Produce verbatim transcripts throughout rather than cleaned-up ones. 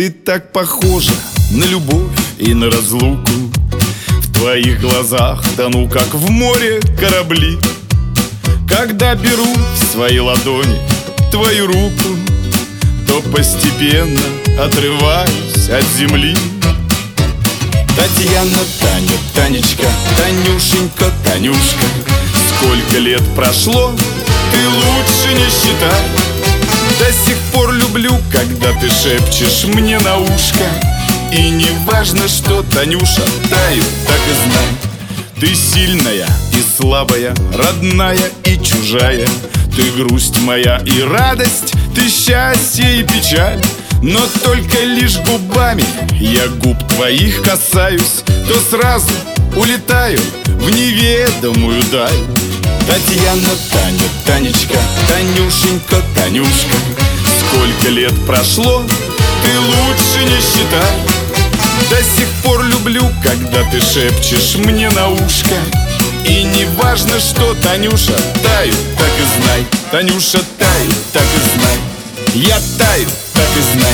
Ты так похожа на любовь и на разлуку. В твоих глазах тону, как в море корабли. Когда беру в свои ладони твою руку, то постепенно отрываюсь от земли. Татьяна, Таня, Танечка, Танюшенька, Танюшка, сколько лет прошло, ты лучше не считай. До сих пор люблю, когда ты шепчешь мне на ушко. И не важно, что, Танюша, таю, так и знай. Ты сильная и слабая, родная и чужая. Ты грусть моя и радость, ты счастье и печаль. Но только лишь губами я губ твоих касаюсь, то сразу улетаю в неведомую даль. Татьяна, Таня, Танечка, Танюшенька, Танюшка, сколько лет прошло, ты лучше не считай. До сих пор люблю, когда ты шепчешь мне на ушко. И не важно, что, Танюша, таю, так и знай. Танюша, таю, так и знай. Я таю, так и знай.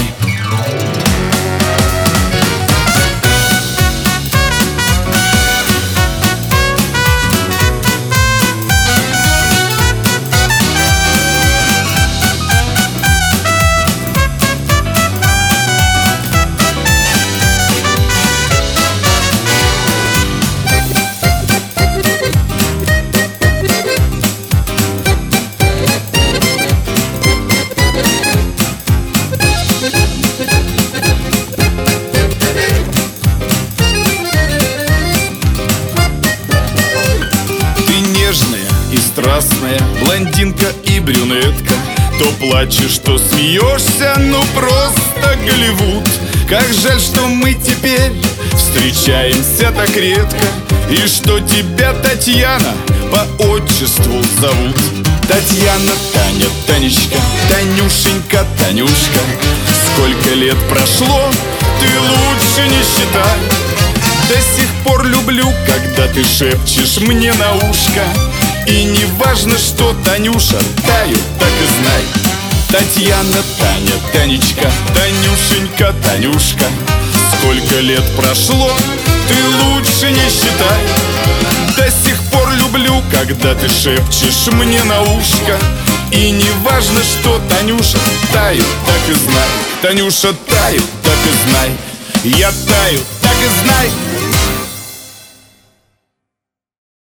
И страстная блондинка и брюнетка. То плачешь, то смеешься, ну просто Голливуд. Как жаль, что мы теперь встречаемся так редко, и что тебя, Татьяна, по отчеству зовут. Татьяна, Таня, Танечка, Танюшенька, Танюшка, сколько лет прошло, ты лучше не считай. До сих пор люблю, когда ты шепчешь мне на ушко. И не важно, что, Танюша, таю, так и знай. Татьяна, Таня, Танечка, Танюшенька, Танюшка, сколько лет прошло, ты лучше не считай. До сих пор люблю, когда ты шепчешь мне на ушко. И не важно, что, Танюша, таю, так и знай. Танюша, таю, так и знай. Я таю, так и знай.